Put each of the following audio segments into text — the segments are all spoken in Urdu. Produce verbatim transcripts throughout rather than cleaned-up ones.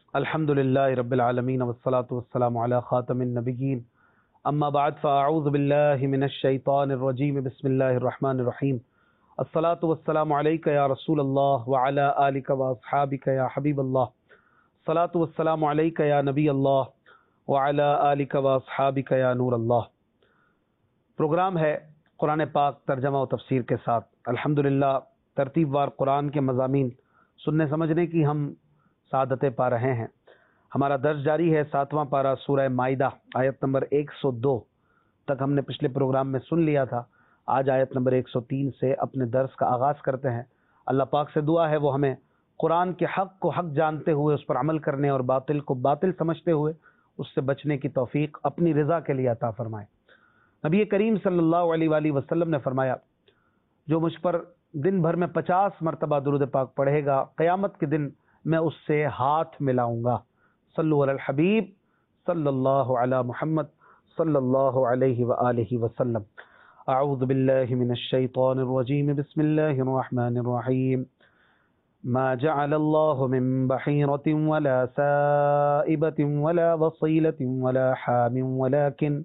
الحمد للہ رب العالمین والصلاة والسلام علی خاتم النبیین اما بعد فاعوذ باللہ من الشیطان الرجیم بسم اللہ الرحمن الرحیم الصلاة والسلام علیک یا رسول اللہ وعلی آلک واصحابک یا حبیب اللہ الصلاة والسلام علیک یا نبی اللہ وعلی آلک واصحابک یا نور اللہ۔ پروگرام ہے قرآن پاک ترجمہ و تفسیر کے ساتھ۔ الحمدللہ ترتیب وار قرآن کے مضامین سننے سمجھنے کی ہم سعادتیں پا رہے ہیں۔ ہمارا درس جاری ہے، ساتواں پارہ سورہ مائدہ آیت نمبر ایک سو دو تک ہم نے پچھلے پروگرام میں سن لیا تھا۔ آج آیت نمبر ایک سو تین سے اپنے درس کا آغاز کرتے ہیں۔ اللہ پاک سے دعا ہے وہ ہمیں قرآن کے حق کو حق جانتے ہوئے اس پر عمل کرنے اور باطل کو باطل سمجھتے ہوئے اس سے بچنے کی توفیق اپنی رضا کے لیے عطا فرمائے۔ نبی کریم صلی اللہ علیہ وآلہ وسلم نے فرمایا، جو مجھ پر دن بھر میں پچاس مرتبہ درود پاک پڑھے گا، قیامت کے دن میں اس سے ہاتھ ملاؤں گا۔ صلو علی الحبیب صلی اللہ علی محمد صلی اللہ علیہ وآلہ وسلم۔ اعوذ باللہ من الشیطان الرجیم بسم اللہ الرحمن الرحیم۔ ما جعل اللہ من بحیرة ولا سائبة ولا وصیلة ولا حام ولكن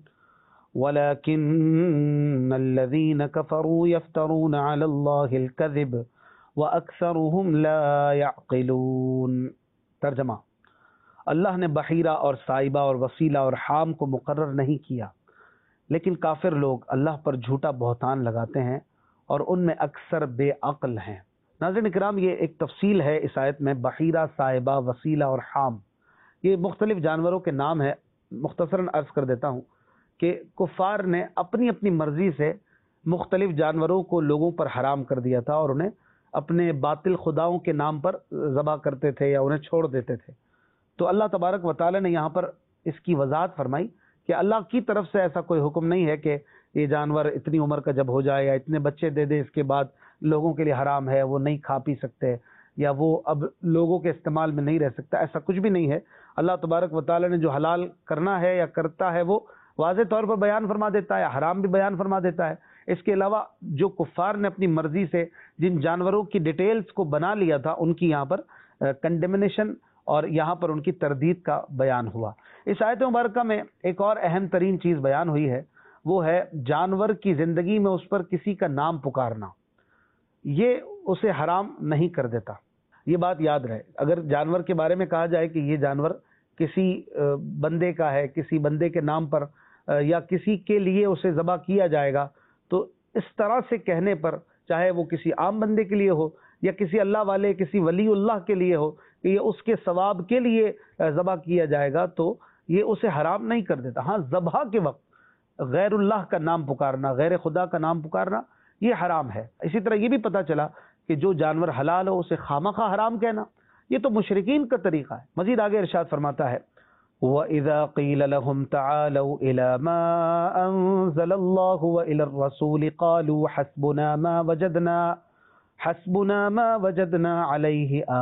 ولكن الذين كفروا يفترون على الله الكذب وَأَكْثَرُهُمْ لَا يَعْقِلُونَ۔ ترجمہ: اللہ نے بحیرہ اور سائبہ اور وسیلہ اور حام کو مقرر نہیں کیا، لیکن کافر لوگ اللہ پر جھوٹا بہتان لگاتے ہیں اور ان میں اکثر بے عقل ہیں۔ ناظرین کرام، یہ ایک تفصیل ہے اس آیت میں۔ بحیرہ، سائبہ، وسیلہ اور حام، یہ مختلف جانوروں کے نام ہیں۔ مختصراً عرض کر دیتا ہوں کہ کفار نے اپنی اپنی مرضی سے مختلف جانوروں کو لوگوں پر حرام کر دیا تھا اور انہیں اپنے باطل خداؤں کے نام پر ذبح کرتے تھے یا انہیں چھوڑ دیتے تھے۔ تو اللہ تبارک و تعالی نے یہاں پر اس کی وضاحت فرمائی کہ اللہ کی طرف سے ایسا کوئی حکم نہیں ہے کہ یہ جانور اتنی عمر کا جب ہو جائے یا اتنے بچے دے دے اس کے بعد لوگوں کے لیے حرام ہے، وہ نہیں کھا پی سکتے یا وہ اب لوگوں کے استعمال میں نہیں رہ سکتا۔ ایسا کچھ بھی نہیں ہے۔ اللہ تبارک و تعالی نے جو حلال کرنا ہے یا کرتا ہے وہ واضح طور پر بیان فرما دیتا ہے، حرام بھی بیان فرما دیتا ہے۔ اس کے علاوہ جو کفار نے اپنی مرضی سے جن جانوروں کی ڈیٹیلز کو بنا لیا تھا، ان کی یہاں پر کنڈیمنیشن اور یہاں پر ان کی تردید کا بیان ہوا۔ اس آیت مبارکہ میں ایک اور اہم ترین چیز بیان ہوئی ہے، وہ ہے جانور کی زندگی میں اس پر کسی کا نام پکارنا۔ یہ اسے حرام نہیں کر دیتا، یہ بات یاد رہے۔ اگر جانور کے بارے میں کہا جائے کہ یہ جانور کسی بندے کا ہے، کسی بندے کے نام پر یا کسی کے لیے اسے ذبح کیا جائے گا، تو اس طرح سے کہنے پر، چاہے وہ کسی عام بندے کے لیے ہو یا کسی اللہ والے، کسی ولی اللہ کے لیے ہو کہ یہ اس کے ثواب کے لیے ذبح کیا جائے گا، تو یہ اسے حرام نہیں کر دیتا۔ ہاں، ذبح کے وقت غیر اللہ کا نام پکارنا، غیر خدا کا نام پکارنا، یہ حرام ہے۔ اسی طرح یہ بھی پتہ چلا کہ جو جانور حلال ہو اسے خامخواہ حرام کہنا، یہ تو مشرکین کا طریقہ ہے۔ مزید آگے ارشاد فرماتا ہے، وَإِذَا قِيلَ لَهُمْ تَعَالَوْا إِلَى مَا أَنزَلَ اللَّهُ وَإِلَى الرَّسُولِ قَالُوا حَسْبُنَا مَا وَجَدْنَا حَسْبُنَا مَا وَجَدْنَا عَلَيْهِ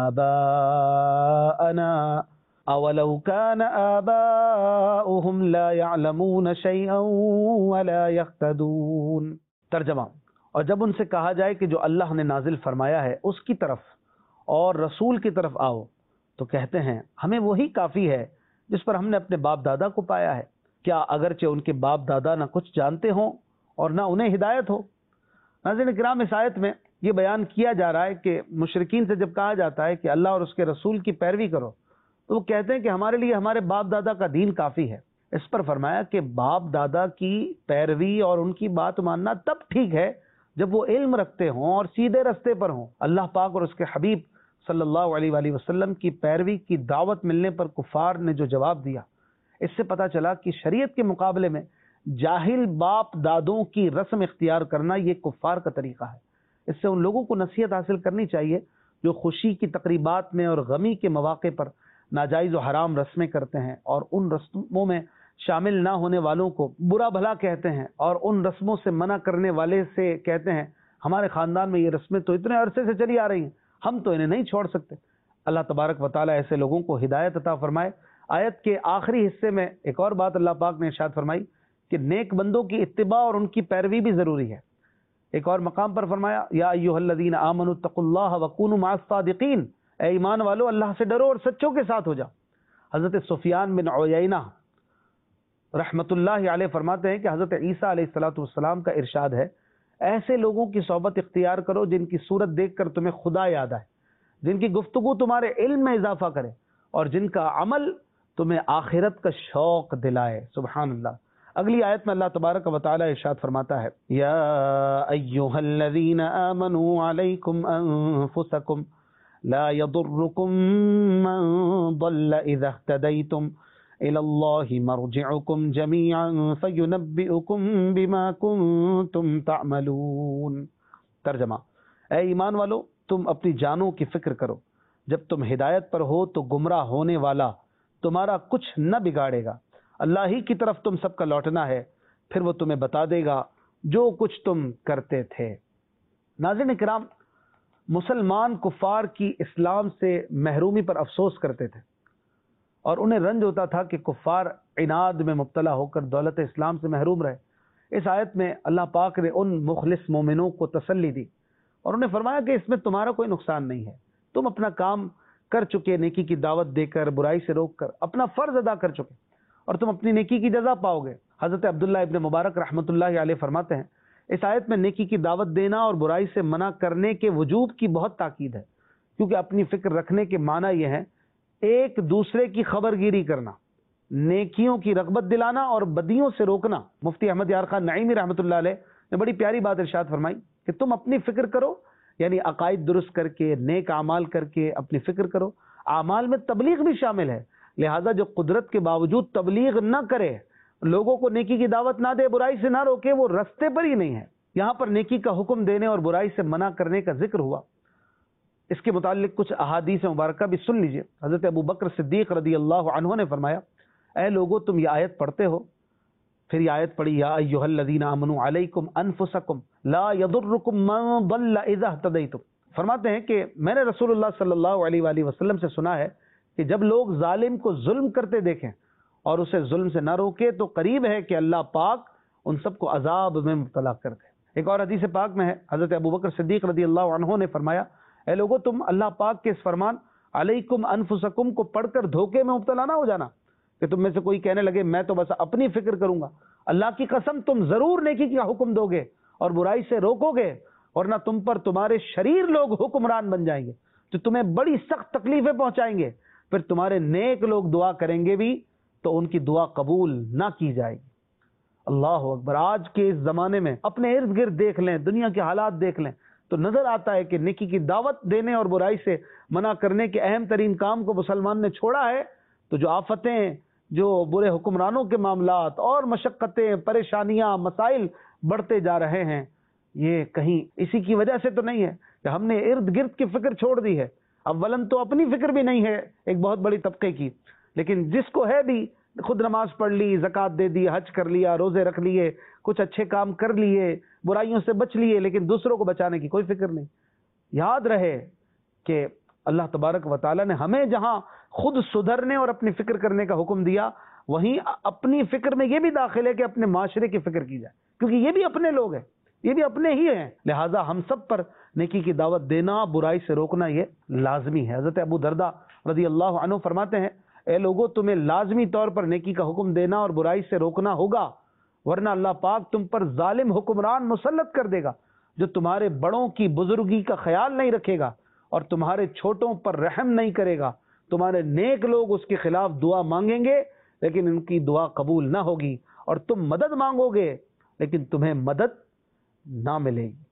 آبَاءَنَا أَوَلَوْ كَانَ آبَاؤُهُمْ لَا يَعْلَمُونَ شَيْئًا وَلَا يَهْتَدُونَ۔ ترجمہ: اور جب ان سے کہا جائے کہ جو اللہ نے نازل فرمایا ہے اس کی طرف اور رسول کی طرف آؤ، تو کہتے ہیں ہمیں وہی کافی ہے جس پر ہم نے اپنے باپ دادا کو پایا ہے، کیا اگرچہ ان کے باپ دادا نہ کچھ جانتے ہوں اور نہ انہیں ہدایت ہو۔ ناظرین کرام، اس آیت میں یہ بیان کیا جا رہا ہے کہ مشرکین سے جب کہا جاتا ہے کہ اللہ اور اس کے رسول کی پیروی کرو، تو وہ کہتے ہیں کہ ہمارے لیے ہمارے باپ دادا کا دین کافی ہے۔ اس پر فرمایا کہ باپ دادا کی پیروی اور ان کی بات ماننا تب ٹھیک ہے جب وہ علم رکھتے ہوں اور سیدھے رستے پر ہوں۔ اللہ پاک اور اس کے حبیب صلی اللہ علیہ وآلہ وسلم کی پیروی کی دعوت ملنے پر کفار نے جو جواب دیا، اس سے پتہ چلا کہ شریعت کے مقابلے میں جاہل باپ دادوں کی رسم اختیار کرنا یہ کفار کا طریقہ ہے۔ اس سے ان لوگوں کو نصیحت حاصل کرنی چاہیے جو خوشی کی تقریبات میں اور غمی کے مواقع پر ناجائز و حرام رسمیں کرتے ہیں اور ان رسموں میں شامل نہ ہونے والوں کو برا بھلا کہتے ہیں اور ان رسموں سے منع کرنے والے سے کہتے ہیں ہمارے خاندان میں یہ رسمیں تو اتنے عرصے سے چلی آ رہی ہیں، ہم تو انہیں نہیں چھوڑ سکتے۔ اللہ تبارک و تعالیٰ ایسے لوگوں کو ہدایت عطا فرمائے۔ آیت کے آخری حصے میں ایک اور بات اللہ پاک نے ارشاد فرمائی کہ نیک بندوں کی اتباع اور ان کی پیروی بھی ضروری ہے۔ ایک اور مقام پر فرمایا، یا ایھا الذین آمنوا اتقوا اللہ وکونوا مع الصادقین، اے ایمان والو اللہ سے ڈرو اور سچوں کے ساتھ ہو جاؤ۔ حضرت سفیان بن عیینہ رحمت اللہ علیہ فرماتے ہیں کہ حضرت عیسیٰ علیہ الصلوۃ والسلام کا ارشاد ہے، ایسے لوگوں کی صحبت اختیار کرو جن کی صورت دیکھ کر تمہیں خدا یاد آئے، جن کی گفتگو تمہارے علم میں اضافہ کرے، اور جن کا عمل تمہیں آخرت کا شوق دلائے۔ سبحان اللہ۔ اگلی آیت میں اللہ تبارک و تعالی ارشاد فرماتا ہے، یا ایھا الذین آمنوا علیکم انفسکم لا یضرکم من ضل اذا اہتدیتم الی اللہ مرجعکم جمیعا فینبئکم بما کنتم تعملون۔ ترجمہ، اے ایمان والو، تم اپنی جانوں کی فکر کرو، جب تم ہدایت پر ہو تو گمراہ ہونے والا تمہارا کچھ نہ بگاڑے گا، اللہ ہی کی طرف تم سب کا لوٹنا ہے، پھر وہ تمہیں بتا دے گا جو کچھ تم کرتے تھے۔ ناظرین کرام، مسلمان کفار کی اسلام سے محرومی پر افسوس کرتے تھے، اور انہیں رنج ہوتا تھا کہ کفار عناد میں مبتلا ہو کر دولت اسلام سے محروم رہے۔ اس آیت میں اللہ پاک نے ان مخلص مومنوں کو تسلی دی اور انہیں فرمایا کہ اس میں تمہارا کوئی نقصان نہیں ہے، تم اپنا کام کر چکے، نیکی کی دعوت دے کر، برائی سے روک کر اپنا فرض ادا کر چکے، اور تم اپنی نیکی کی جزا پاؤ گے۔ حضرت عبداللہ ابن مبارک رحمۃ اللہ علیہ فرماتے ہیں، اس آیت میں نیکی کی دعوت دینا اور برائی سے منع کرنے کے وجوب کی بہت تاکید ہے، کیونکہ اپنی فکر رکھنے کے معنی یہ ہے ایک دوسرے کی خبر گیری کرنا، نیکیوں کی رغبت دلانا اور بدیوں سے روکنا۔ مفتی احمد یار خان نعیمی رحمۃ اللہ علیہ نے بڑی پیاری بات ارشاد فرمائی کہ تم اپنی فکر کرو، یعنی عقائد درست کر کے، نیک اعمال کر کے اپنی فکر کرو۔ اعمال میں تبلیغ بھی شامل ہے، لہذا جو قدرت کے باوجود تبلیغ نہ کرے، لوگوں کو نیکی کی دعوت نہ دے، برائی سے نہ روکے، وہ رستے پر ہی نہیں ہے۔ یہاں پر نیکی کا حکم دینے اور برائی سے منع کرنے کا ذکر ہوا، اس کے متعلق کچھ احادیث مبارکہ بھی سن لیجئے۔ حضرت ابو بکر صدیق رضی اللہ عنہ نے فرمایا، اے لوگو تم یہ آیت پڑھتے ہو، پھر یہ آیت پڑھی، یا ایھا الذین آمنوا علیکم انفسکم لا یضرکم من ضل اذا اہتدیتم۔ فرماتے ہیں کہ میں نے رسول اللہ صلی اللہ علیہ وآلہ وسلم سے سنا ہے کہ جب لوگ ظالم کو ظلم کرتے دیکھیں اور اسے ظلم سے نہ روکے تو قریب ہے کہ اللہ پاک ان سب کو عذاب میں مبتلا کر دے۔ ایک اور حدیث پاک میں ہے، حضرت ابو بکر صدیق رضی اللہ عنہ نے فرمایا، اے لوگو تم اللہ پاک کے اس فرمان علیکم انفسکم کو پڑھ کر دھوکے میں مبتلا نہ ہو جانا کہ تم میں سے کوئی کہنے لگے میں تو بس اپنی فکر کروں گا۔ اللہ کی قسم تم ضرور نیکی کا حکم دو گے اور برائی سے روکو گے، ورنہ تم پر تمہارے شریر لوگ حکمران بن جائیں گے جو تمہیں بڑی سخت تکلیفیں پہنچائیں گے، پھر تمہارے نیک لوگ دعا کریں گے بھی تو ان کی دعا قبول نہ کی جائے گی۔ اللہ اکبر۔ آج کے اس زمانے میں اپنے ارد گرد دیکھ لیں، دنیا کے حالات دیکھ لیں تو نظر آتا ہے کہ نیکی کی دعوت دینے اور برائی سے منع کرنے کے اہم ترین کام کو مسلمان نے چھوڑا ہے، تو جو آفتیں، جو برے حکمرانوں کے معاملات اور مشقتیں، پریشانیاں، مسائل بڑھتے جا رہے ہیں، یہ کہیں اسی کی وجہ سے تو نہیں ہے کہ ہم نے ارد گرد کی فکر چھوڑ دی ہے۔ اولاً تو اپنی فکر بھی نہیں ہے ایک بہت بڑی طبقے کی، لیکن جس کو ہے بھی خود نماز پڑھ لی، زکوٰۃ دے دی، حج کر لیا، روزے رکھ لیے، کچھ اچھے کام کر لیے، برائیوں سے بچ لیے، لیکن دوسروں کو بچانے کی کوئی فکر نہیں۔ یاد رہے کہ اللہ تبارک و تعالی نے ہمیں جہاں خود سدھرنے اور اپنی فکر کرنے کا حکم دیا، وہیں اپنی فکر میں یہ بھی داخل ہے کہ اپنے معاشرے کی فکر کی جائے، کیونکہ یہ بھی اپنے لوگ ہیں، یہ بھی اپنے ہی ہیں، لہٰذا ہم سب پر نیکی کی دعوت دینا، برائی سے روکنا یہ لازمی ہے۔ حضرت ابو درداء رضی اللہ عنہ فرماتے ہیں، اے لوگوں تمہیں لازمی طور پر نیکی کا حکم دینا اور برائی سے روکنا ہوگا، ورنہ اللہ پاک تم پر ظالم حکمران مسلط کر دے گا جو تمہارے بڑوں کی بزرگی کا خیال نہیں رکھے گا اور تمہارے چھوٹوں پر رحم نہیں کرے گا۔ تمہارے نیک لوگ اس کے خلاف دعا مانگیں گے لیکن ان کی دعا قبول نہ ہوگی، اور تم مدد مانگو گے لیکن تمہیں مدد نہ ملے گی۔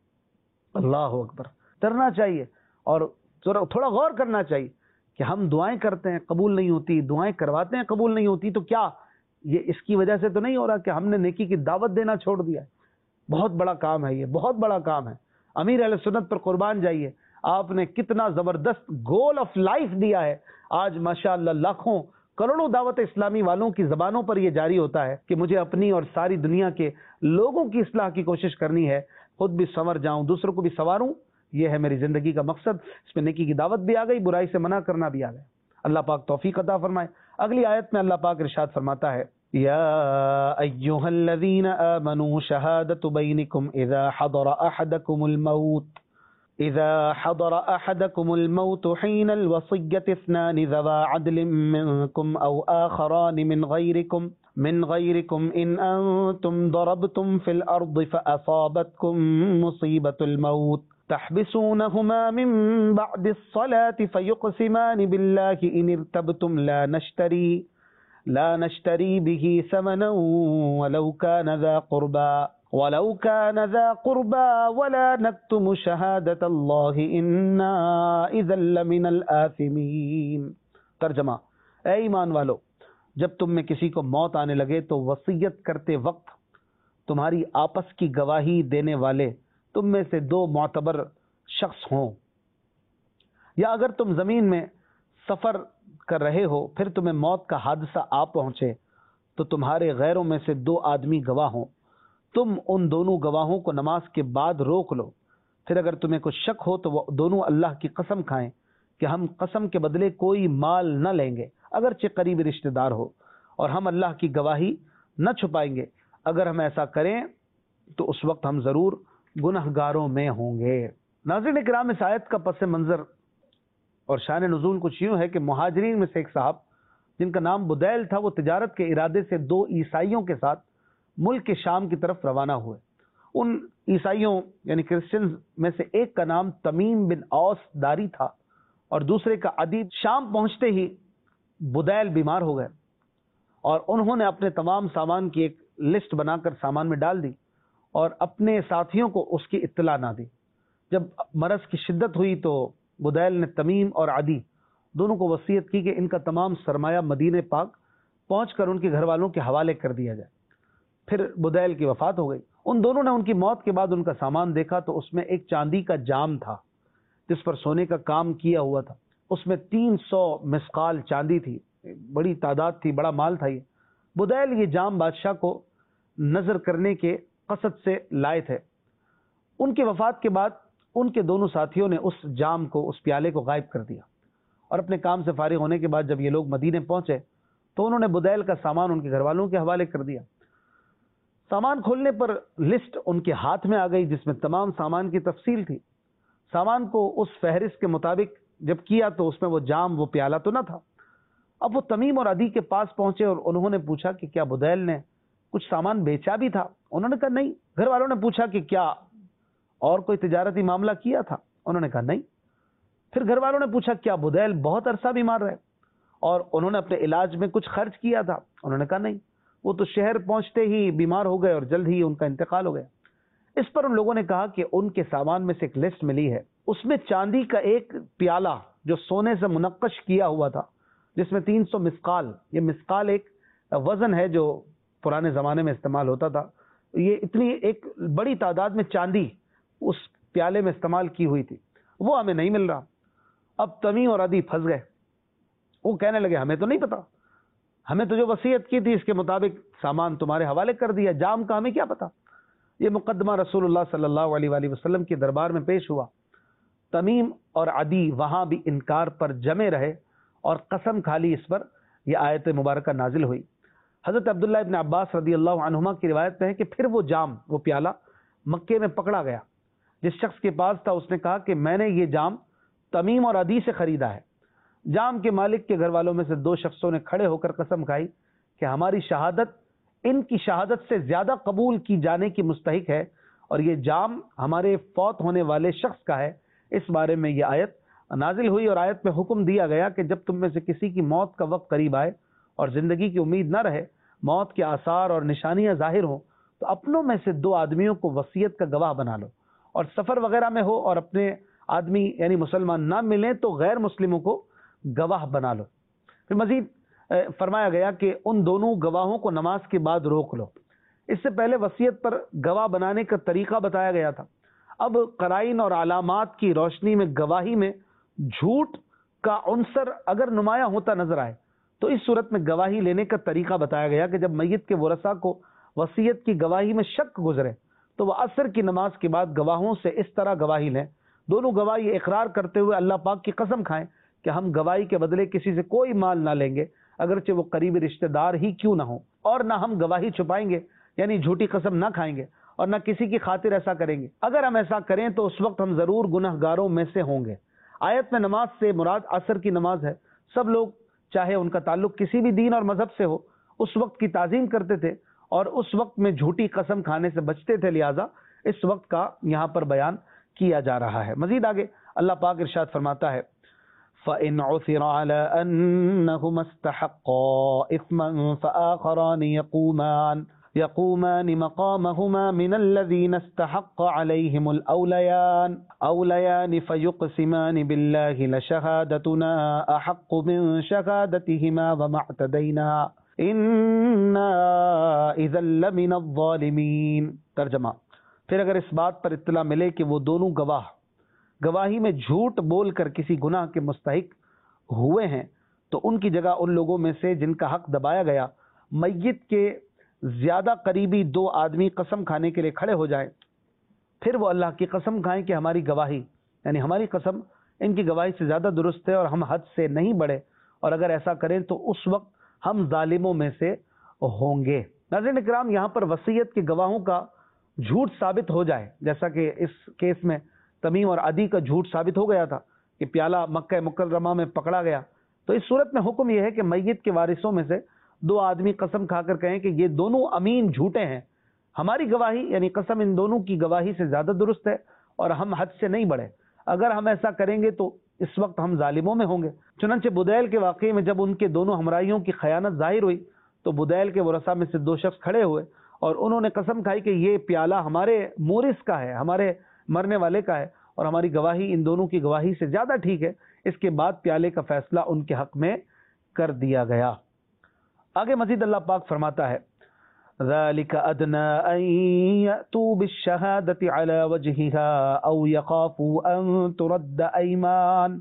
اللہ اکبر۔ ڈرنا چاہیے اور تھوڑا غور کرنا چاہیے کہ ہم دعائیں کرتے ہیں قبول نہیں ہوتی، دعائیں کرواتے ہیں قبول نہیں ہوتی، تو کیا یہ اس کی وجہ سے تو نہیں ہو رہا کہ ہم نے نیکی کی دعوت دینا چھوڑ دیا ہے؟ بہت بڑا کام ہے، یہ بہت بڑا کام ہے۔ امیر اہل سنت پر قربان جائیے، آپ نے کتنا زبردست گول آف لائف دیا ہے۔ آج ماشاءاللہ لاکھوں کروڑوں دعوت اسلامی والوں کی زبانوں پر یہ جاری ہوتا ہے کہ مجھے اپنی اور ساری دنیا کے لوگوں کی اصلاح کی کوشش کرنی ہے، خود بھی سنور جاؤں، دوسروں کو بھی سنواروں، یہ ہے میری زندگی کا مقصد۔ اس میں نیکی کی دعوت بھی آ گئی، برائی سے منع کرنا بھی آ گیا۔ اللہ پاک توفیق عطا فرمائے۔ اگلی آیت میں اللہ پاک ارشاد فرماتا ہے، یا ایھا الذین آمنوا شہادۃ بینکم اذا حضر احدکم الموت اذا حضر احدكم الموت حين الوصية اثنان ذوا عدل منكم او آخران من غيركم من غيركم ان انتم ضربتم في الارض فاصابتكم مصيبة الموت تحبسونهما من بعد الصلاة فيقسمان بالله ان ارتبتم لا نشتري لا نشتري به ثمنا ولو كان ذا قربا ولو كان ذا قربا ولا نكتم شهادة الله إنا إذا لمن الآثمين۔ ترجمہ، اے ایمان والو، جب تم میں کسی کو موت آنے لگے تو وصیت کرتے وقت تمہاری آپس کی گواہی دینے والے تم میں سے دو معتبر شخص ہوں، یا اگر تم زمین میں سفر کر رہے ہو پھر تمہیں موت کا حادثہ آ پہنچے تو تمہارے غیروں میں سے دو آدمی گواہ ہوں، تم ان دونوں گواہوں کو نماز کے بعد روک لو، پھر اگر تمہیں کچھ شک ہو تو وہ دونوں اللہ کی قسم کھائیں کہ ہم قسم کے بدلے کوئی مال نہ لیں گے اگرچہ قریبی رشتہ دار ہو، اور ہم اللہ کی گواہی نہ چھپائیں گے، اگر ہم ایسا کریں تو اس وقت ہم ضرور گنہگاروں میں ہوں گے۔ ناظرین کرام، اس آیت کا پس منظر اور شان نزول کچھ یوں ہے کہ مہاجرین میں سے ایک صاحب جن کا نام بدیل تھا، وہ تجارت کے ارادے سے دو عیسائیوں کے ساتھ ملک کے شام کی طرف روانہ ہوئے۔ ان عیسائیوں یعنی کرسچنز میں سے ایک کا نام تمیم بن اوس داری تھا اور دوسرے کا عدی۔ شام پہنچتے ہی بدیل بیمار ہو گئے اور انہوں نے اپنے تمام سامان کی ایک لسٹ بنا کر سامان میں ڈال دی اور اپنے ساتھیوں کو اس کی اطلاع نہ دی۔ جب مرض کی شدت ہوئی تو بدیل نے تمیم اور عدی دونوں کو وصیت کی کہ ان کا تمام سرمایہ مدینہ پاک پہنچ کر ان کے گھر والوں کے حوالے کر دیا جائے۔ پھر بدیل کی وفات ہو گئی۔ ان دونوں نے ان کی موت کے بعد ان کا سامان دیکھا تو اس میں ایک چاندی کا جام تھا جس پر سونے کا کام کیا ہوا تھا، اس میں تین سو مسقال چاندی تھی، بڑی تعداد تھی، بڑا مال تھا یہ۔ بدیل یہ جام بادشاہ کو نظر کرنے کے قصد سے لائے تھے۔ ان کی وفات کے بعد ان کے دونوں ساتھیوں نے اس جام کو، اس پیالے کو غائب کر دیا، اور اپنے کام سے فارغ ہونے کے بعد جب یہ لوگ مدینے پہنچے تو انہوں نے بدیل کا سامان ان کے گھر والوں کے حوالے کر دیا۔ سامان کھولنے پر لسٹ ان کے ہاتھ میں آ گئی جس میں تمام سامان کی تفصیل تھی۔ سامان کو اس فہرست کے مطابق جب کیا تو اس میں وہ جام، وہ پیالہ تو نہ تھا۔ اب وہ تمیم اور عدی کے پاس پہنچے اور انہوں نے پوچھا کہ کیا بدیل نے کچھ سامان بیچا بھی تھا؟ انہوں نے کہا نہیں۔ گھر والوں نے پوچھا کہ کیا اور کوئی تجارتی معاملہ کیا تھا؟ انہوں نے کہا نہیں۔ پھر گھر والوں نے پوچھا کیا بدیل بہت عرصہ بیمار رہے اور انہوں نے اپنے علاج میں کچھ خرچ کیا تھا؟ انہوں نے کہا نہیں، وہ تو شہر پہنچتے ہی بیمار ہو گئے اور جلد ہی ان کا انتقال ہو گیا۔ اس پر ان لوگوں نے کہا کہ ان کے سامان میں سے ایک لسٹ ملی ہے، اس میں چاندی کا ایک پیالہ جو سونے سے منقش کیا ہوا تھا جس میں تین سو مسقال، یہ مسقال ایک وزن ہے جو پرانے زمانے میں استعمال ہوتا تھا، یہ اتنی ایک بڑی تعداد میں چاندی اس پیالے میں استعمال کی ہوئی تھی، وہ ہمیں نہیں مل رہا۔ اب تمیم اور عدی پھنس گئے، وہ کہنے لگے ہمیں تو نہیں پتا، ہمیں تو جو وصیت کی تھی اس کے مطابق سامان تمہارے حوالے کر دیا، جام کا ہمیں کیا پتا۔ یہ مقدمہ رسول اللہ صلی اللہ علیہ وآلہ وسلم کے دربار میں پیش ہوا۔ تمیم اور عدی وہاں بھی انکار پر جمے رہے اور قسم کھا لی، اس پر یہ آیت مبارکہ نازل ہوئی۔ حضرت عبداللہ ابن عباس رضی اللہ عنہما کی روایت میں ہے کہ پھر وہ جام، وہ پیالہ مکے میں پکڑا گیا۔ جس شخص کے پاس تھا اس نے کہا کہ میں نے یہ جام تمیم اور عدی سے خریدا ہے۔ جام کے مالک کے گھر والوں میں سے دو شخصوں نے کھڑے ہو کر قسم کھائی کہ ہماری شہادت ان کی شہادت سے زیادہ قبول کی جانے کی مستحق ہے اور یہ جام ہمارے فوت ہونے والے شخص کا ہے۔ اس بارے میں یہ آیت نازل ہوئی اور آیت میں حکم دیا گیا کہ جب تم میں سے کسی کی موت کا وقت قریب آئے اور زندگی کی امید نہ رہے، موت کے آثار اور نشانیاں ظاہر ہوں، تو اپنوں میں سے دو آدمیوں کو وصیت کا گواہ بنا لو، اور سفر وغیرہ میں ہو اور اپنے آدمی یعنی مسلمان نہ ملیں تو غیر مسلموں کو گواہ بنا لو۔ پھر مزید فرمایا گیا کہ ان دونوں گواہوں کو نماز کے بعد روک لو۔ اس سے پہلے وصیت پر گواہ بنانے کا طریقہ بتایا گیا تھا۔ اب قرائن اور علامات کی روشنی میں گواہی میں جھوٹ کا عنصر اگر نمایاں ہوتا نظر آئے تو اس صورت میں گواہی لینے کا طریقہ بتایا گیا کہ جب میت کے ورثاء کو وصیت کی گواہی میں شک گزرے تو وہ عصر کی نماز کے بعد گواہوں سے اس طرح گواہی لیں، دونوں گواہ یہ اقرار کرتے ہوئے اللہ پاک کی قسم کھائیں کہ ہم گواہی کے بدلے کسی سے کوئی مال نہ لیں گے اگرچہ وہ قریبی رشتہ دار ہی کیوں نہ ہوں، اور نہ ہم گواہی چھپائیں گے یعنی جھوٹی قسم نہ کھائیں گے، اور نہ کسی کی خاطر ایسا کریں گے. اگر ہم ایسا کریں تو اس وقت ہم ضرور گنہگاروں میں سے ہوں گے. آیت میں نماز سے مراد عصر کی نماز ہے. سب لوگ چاہے ان کا تعلق کسی بھی دین اور مذہب سے ہو اس وقت کی تعظیم کرتے تھے اور اس وقت میں جھوٹی قسم کھانے سے بچتے تھے، لہٰذا اس وقت کا یہاں پر بیان کیا جا رہا ہے. مزید آگے اللہ پاک ارشاد فرماتا ہے فَإِنْ عُثِرَ عَلَىٰ أَنَّهُمَا اسْتَحَقَّا إِثْمًا فَآخَرَانِ يَقُومَانِ يقومان مقامهما من الذين استحق عليهم الأوليان أوليان فيقسمان بالله لشهادتنا أحق من شهادتهما وما اعتدينا إنا إذا لمن الظالمين. ترجمہ: پھر اگر اس بات پر اطلاع ملے کہ وہ دونوں گواہ گواہی میں جھوٹ بول کر کسی گناہ کے مستحق ہوئے ہیں تو ان کی جگہ ان لوگوں میں سے جن کا حق دبایا گیا میت کے زیادہ قریبی دو آدمی قسم کھانے کے لیے کھڑے ہو جائیں. پھر وہ اللہ کی قسم کھائیں کہ ہماری گواہی یعنی ہماری قسم ان کی گواہی سے زیادہ درست ہے اور ہم حد سے نہیں بڑھے، اور اگر ایسا کریں تو اس وقت ہم ظالموں میں سے ہوں گے. ناظرین اکرام، یہاں پر وصیت کے گواہوں کا جھوٹ ثابت ہو جائے، جیسا کہ اس کیس میں تمیم اور عدی کا جھوٹ ثابت ہو گیا تھا کہ پیالہ مکہ مکرمہ میں پکڑا گیا، تو اس صورت میں حکم یہ ہے کہ میت کے وارثوں میں سے دو آدمی قسم کھا کر کہیں کہ یہ دونوں امین جھوٹے ہیں، ہماری گواہی یعنی قسم ان دونوں کی گواہی سے زیادہ درست ہے اور ہم حد سے نہیں بڑھے. اگر ہم ایسا کریں گے تو اس وقت ہم ظالموں میں ہوں گے. چنانچہ بدیل کے واقعے میں جب ان کے دونوں ہمراہیوں کی خیانت ظاہر ہوئی تو بدیل کے ورثاء میں سے دو شخص کھڑے ہوئے اور انہوں نے قسم کھائی کہ یہ پیالہ ہمارے مورث کا ہے، ہمارے مرنے والے کا ہے، اور ہماری گواہی ان دونوں کی گواہی سے زیادہ ٹھیک ہے. اس کے بعد پیالے کا فیصلہ ان کے حق میں کر دیا گیا. آگے مزید اللہ پاک فرماتا ہے ذَلِكَ أَدْنَىٰ أَن يَأْتُوا بِالشَّهَادَةِ عَلَىٰ وَجْهِهَا أَوْ يَخَافُوا أَن تُرَدَّ أَيْمَانٌ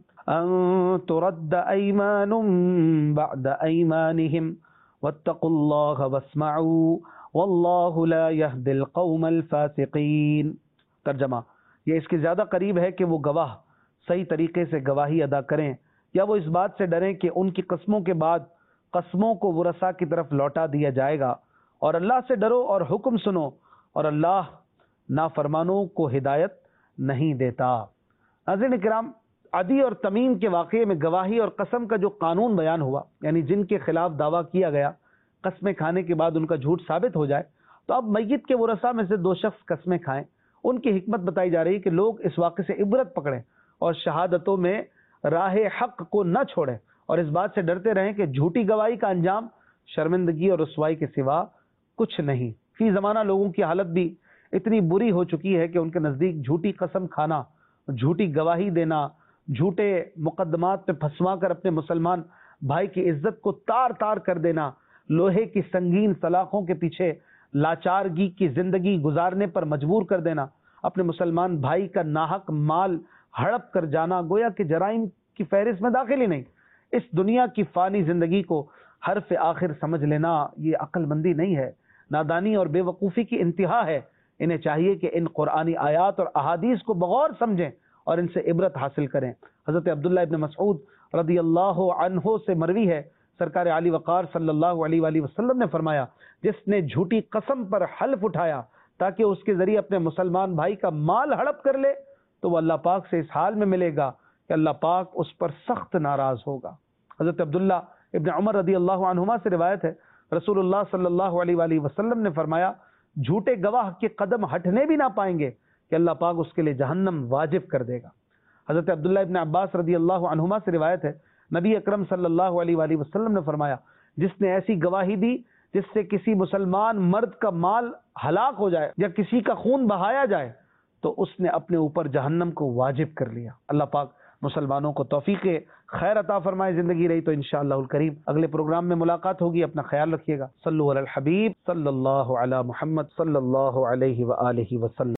أَن تُرَدَّ أَيْمَانٌ بَعْدَ أَيْمَانِهِمْ وَاتَّقُوا اللَّهَ وَاسْمَعُوا وَاللَّهُ لَا يَهْدِي الْقَوْمَ الْفَاسِقِينَ. ترجمہ: یہ اس کے زیادہ قریب ہے کہ وہ گواہ صحیح طریقے سے گواہی ادا کریں یا وہ اس بات سے ڈریں کہ ان کی قسموں کے بعد قسموں کو ورثاء کی طرف لوٹا دیا جائے گا. اور اللہ سے ڈرو اور حکم سنو، اور اللہ نافرمانوں کو ہدایت نہیں دیتا. ناظرین کرام، عدی اور تمیم کے واقعے میں گواہی اور قسم کا جو قانون بیان ہوا، یعنی جن کے خلاف دعویٰ کیا گیا قسمیں کھانے کے بعد ان کا جھوٹ ثابت ہو جائے، تو اب میت کے ورثاء میں سے دو شخص قسمیں کھائیں. ان کی حکمت بتائی جا رہی ہے کہ لوگ اس واقعے سے عبرت پکڑیں اور شہادتوں میں راہ حق کو نہ چھوڑیں اور اس بات سے ڈرتے رہیں کہ جھوٹی گواہی کا انجام شرمندگی اور رسوائی کے سوا کچھ نہیں. فی زمانہ لوگوں کی حالت بھی اتنی بری ہو چکی ہے کہ ان کے نزدیک جھوٹی قسم کھانا، جھوٹی گواہی دینا، جھوٹے مقدمات پہ پھنسوا کر اپنے مسلمان بھائی کی عزت کو تار تار کر دینا، لوہے کی سنگین سلاخوں کے پیچھے لاچارگی کی زندگی گزارنے پر مجبور کر دینا، اپنے مسلمان بھائی کا ناحق مال ہڑپ کر جانا گویا کہ جرائم کی فہرست میں داخل ہی نہیں. اس دنیا کی فانی زندگی کو حرف آخر سمجھ لینا یہ عقل مندی نہیں ہے، نادانی اور بے وقوفی کی انتہا ہے. انہیں چاہیے کہ ان قرآنی آیات اور احادیث کو بغور سمجھیں اور ان سے عبرت حاصل کریں. حضرت عبداللہ ابن مسعود رضی اللہ عنہ سے مروی ہے، سرکار علی وقار صلی اللہ علیہ وآلہ وسلم نے فرمایا، جس نے جھوٹی قسم پر حلف اٹھایا تاکہ اس کے ذریعے اپنے مسلمان بھائی کا مال ہڑپ کر لے تو وہ اللہ پاک سے اس حال میں ملے گا کہ اللہ پاک اس پر سخت ناراض ہوگا. حضرت عبداللہ ابن عمر رضی اللہ عنہما سے روایت ہے، رسول اللہ صلی اللہ علیہ وآلہ وسلم نے فرمایا، جھوٹے گواہ کے قدم ہٹنے بھی نہ پائیں گے کہ اللہ پاک اس کے لیے جہنم واجب کر دے گا. حضرت عبداللہ ابن عباس رضی اللہ عنہما سے روایت ہے، نبی اکرم صلی اللہ علیہ وآلہ وسلم نے فرمایا، جس نے ایسی گواہی دی جس سے کسی مسلمان مرد کا مال ہلاک ہو جائے یا کسی کا خون بہایا جائے تو اس نے اپنے اوپر جہنم کو واجب کر لیا. اللہ پاک مسلمانوں کو توفیق خیر عطا فرمائے. زندگی رہی تو انشاءاللہ الکریم اگلے پروگرام میں ملاقات ہوگی. اپنا خیال رکھیے گا. صلو علی الحبیب صلی اللہ علی محمد صلی اللہ علیہ وآلہ وسلم.